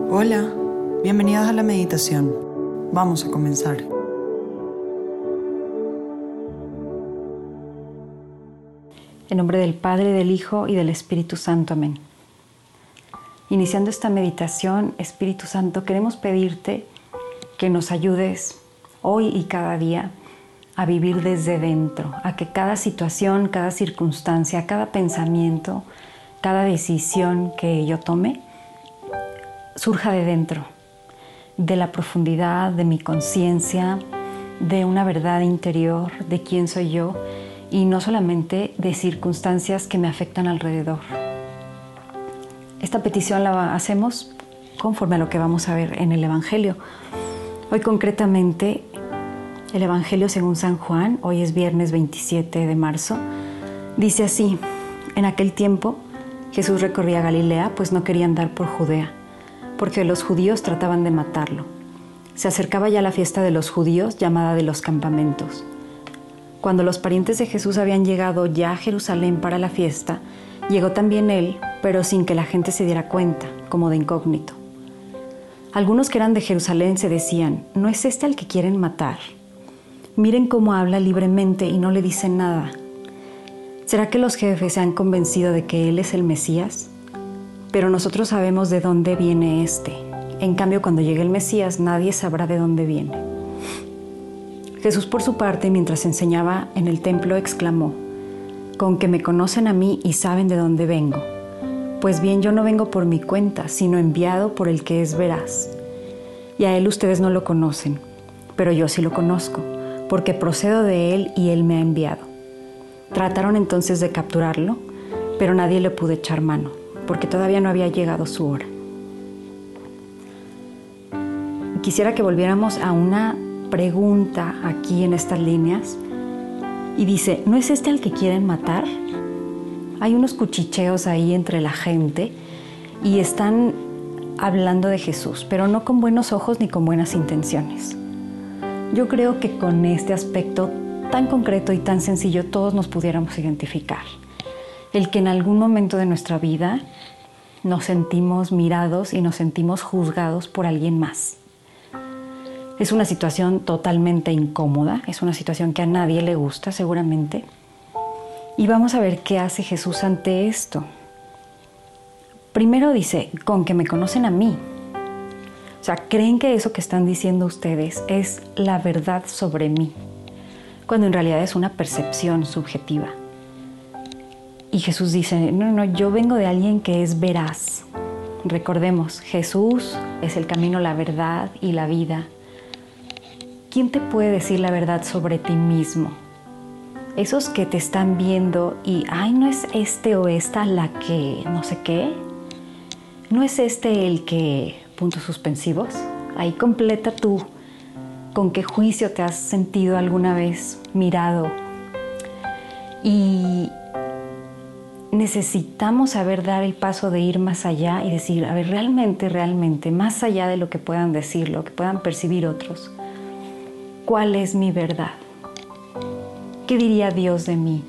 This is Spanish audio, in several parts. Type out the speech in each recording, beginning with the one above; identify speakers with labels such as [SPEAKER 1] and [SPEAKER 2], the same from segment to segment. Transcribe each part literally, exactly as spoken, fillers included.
[SPEAKER 1] Hola, bienvenidos a la meditación. Vamos a comenzar.
[SPEAKER 2] En nombre del Padre, del Hijo y del Espíritu Santo. Amén. Iniciando esta meditación, Espíritu Santo, queremos pedirte que nos ayudes hoy y cada día a vivir desde dentro, a que cada situación, cada circunstancia, cada pensamiento, cada decisión que yo tome surja de dentro, de la profundidad de mi conciencia, de una verdad interior, de quién soy yo, y no solamente de circunstancias que me afectan alrededor. Esta petición la hacemos conforme a lo que vamos a ver en el Evangelio. Hoy concretamente, el Evangelio según San Juan, hoy es viernes veintisiete de marzo, dice así: en aquel tiempo Jesús recorría Galilea, pues no quería andar por Judea, porque los judíos trataban de matarlo. Se acercaba ya la fiesta de los judíos, llamada de los campamentos. Cuando los parientes de Jesús habían llegado ya a Jerusalén para la fiesta, llegó también él, pero sin que la gente se diera cuenta, como de incógnito. Algunos que eran de Jerusalén se decían: ¿no es este al que quieren matar? Miren cómo habla libremente y no le dicen nada. ¿Será que los jefes se han convencido de que él es el Mesías? Pero nosotros sabemos de dónde viene este. En cambio, cuando llegue el Mesías, nadie sabrá de dónde viene. Jesús, por su parte, mientras enseñaba en el templo, exclamó: con que me conocen a mí y saben de dónde vengo. Pues bien, yo no vengo por mi cuenta, sino enviado por el que es veraz. Y a él ustedes no lo conocen, pero yo sí lo conozco, porque procedo de él y él me ha enviado. Trataron entonces de capturarlo, pero nadie le pudo echar mano, porque todavía no había llegado su hora. Quisiera que volviéramos a una pregunta aquí en estas líneas, y dice: ¿no es este al que quieren matar? Hay unos cuchicheos ahí entre la gente y están hablando de Jesús, pero no con buenos ojos ni con buenas intenciones. Yo creo que con este aspecto tan concreto y tan sencillo todos nos pudiéramos identificar. El que en algún momento de nuestra vida nos sentimos mirados y nos sentimos juzgados por alguien más. Es una situación totalmente incómoda, es una situación que a nadie le gusta seguramente. Y vamos a ver qué hace Jesús ante esto. Primero dice: con que me conocen a mí. O sea, creen que eso que están diciendo ustedes es la verdad sobre mí, cuando en realidad es una percepción subjetiva. Y Jesús dice: no, no, yo vengo de alguien que es veraz. Recordemos, Jesús es el camino, la verdad y la vida. ¿Quién te puede decir la verdad sobre ti mismo? Esos que te están viendo y, ay, ¿no es este o esta la que no sé qué? ¿No es este el que, puntos suspensivos? Ahí completa tú con qué juicio te has sentido alguna vez mirado. Y necesitamos saber dar el paso de ir más allá y decir: a ver, realmente, realmente, más allá de lo que puedan decir, lo que puedan percibir otros, ¿cuál es mi verdad? ¿Qué diría Dios de mí?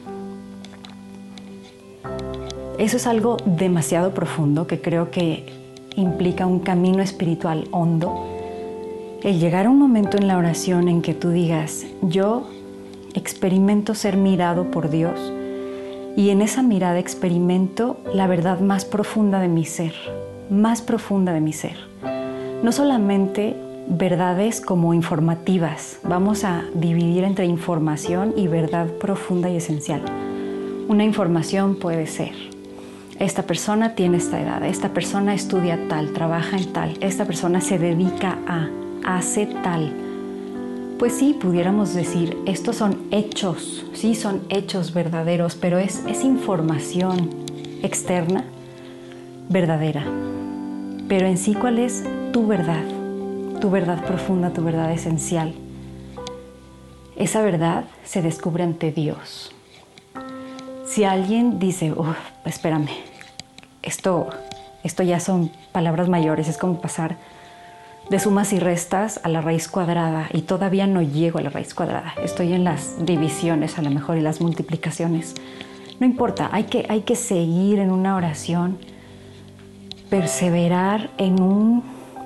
[SPEAKER 2] Eso es algo demasiado profundo que creo que implica un camino espiritual hondo. El llegar a un momento en la oración en que tú digas: yo experimento ser mirado por Dios, y en esa mirada experimento la verdad más profunda de mi ser, más profunda de mi ser. No solamente verdades como informativas, vamos a dividir entre información y verdad profunda y esencial. Una información puede ser: esta persona tiene esta edad, esta persona estudia tal, trabaja en tal, esta persona se dedica a, hace tal. Pues sí, pudiéramos decir, estos son hechos, sí son hechos verdaderos, pero es, es información externa, verdadera. Pero en sí, ¿cuál es tu verdad? Tu verdad profunda, tu verdad esencial. Esa verdad se descubre ante Dios. Si alguien dice: uff, espérame, esto, esto ya son palabras mayores, es como pasar de sumas y restas a la raíz cuadrada, y todavía no llego a la raíz cuadrada, estoy en las divisiones a lo mejor y las multiplicaciones. No importa, hay que, hay que seguir en una oración, perseverar en un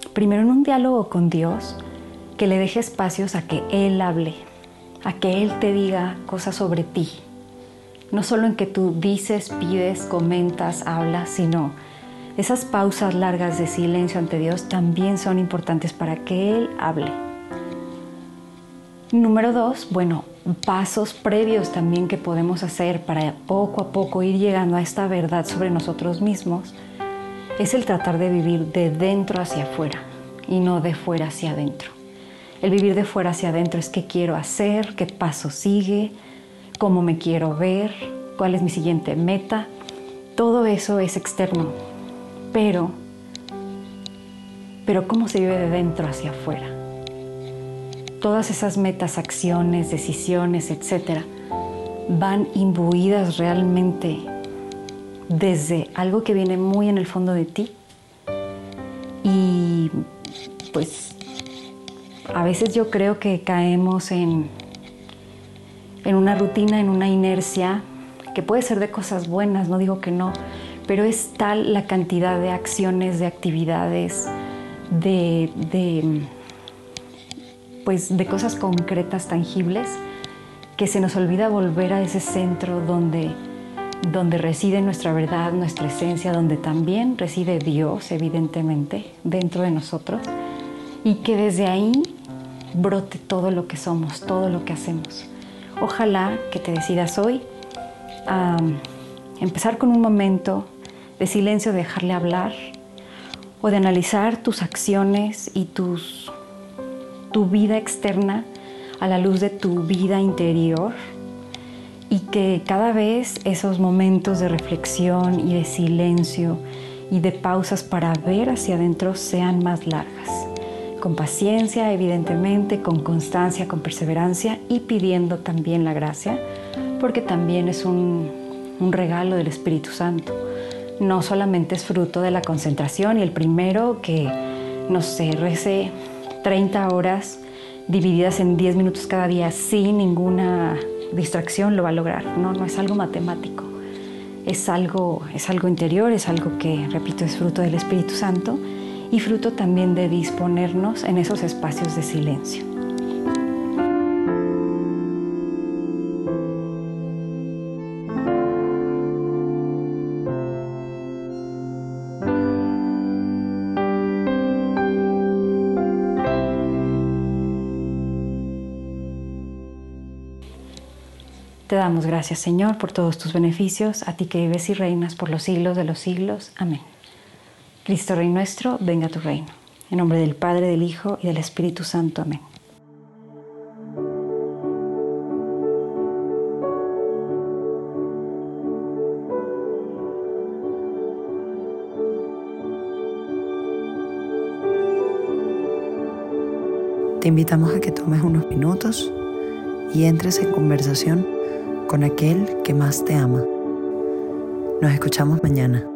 [SPEAKER 2] primero en un diálogo con Dios, que le deje espacios a que Él hable, a que Él te diga cosas sobre ti. No solo en que tú dices, pides, comentas, hablas, sino esas pausas largas de silencio ante Dios también son importantes para que Él hable. Número dos, bueno, pasos previos también que podemos hacer para poco a poco ir llegando a esta verdad sobre nosotros mismos es el tratar de vivir de dentro hacia afuera y no de fuera hacia adentro. El vivir de fuera hacia adentro es qué quiero hacer, qué paso sigue, cómo me quiero ver, cuál es mi siguiente meta. Todo eso es externo, pero, pero ¿cómo se vive de dentro hacia afuera? Todas esas metas, acciones, decisiones, etcétera, van imbuidas realmente desde algo que viene muy en el fondo de ti. Y pues a veces yo creo que caemos en, en una rutina, en una inercia, que puede ser de cosas buenas, no digo que no, pero es tal la cantidad de acciones, de actividades, de, de, pues de cosas concretas, tangibles, que se nos olvida volver a ese centro donde, donde reside nuestra verdad, nuestra esencia, donde también reside Dios, evidentemente, dentro de nosotros, y que desde ahí brote todo lo que somos, todo lo que hacemos. Ojalá que te decidas hoy a empezar con un momento de silencio, de dejarle hablar o de analizar tus acciones y tus, tu vida externa a la luz de tu vida interior, y que cada vez esos momentos de reflexión y de silencio y de pausas para ver hacia adentro sean más largas. Con paciencia, evidentemente, con constancia, con perseverancia y pidiendo también la gracia, porque también es un, un regalo del Espíritu Santo. No solamente es fruto de la concentración y el primero que, no sé, rece treinta horas divididas en diez minutos cada día sin ninguna distracción lo va a lograr. No, no es algo matemático. Es algo, es algo interior, es algo que, repito, es fruto del Espíritu Santo y fruto también de disponernos en esos espacios de silencio. Te damos gracias, Señor, por todos tus beneficios, a ti que vives y reinas por los siglos de los siglos. Amén. Cristo Rey nuestro, venga a tu reino. En nombre del Padre, del Hijo y del Espíritu Santo. Amén.
[SPEAKER 1] Te invitamos a que tomes unos minutos y entres en conversación con aquel que más te ama. Nos escuchamos mañana.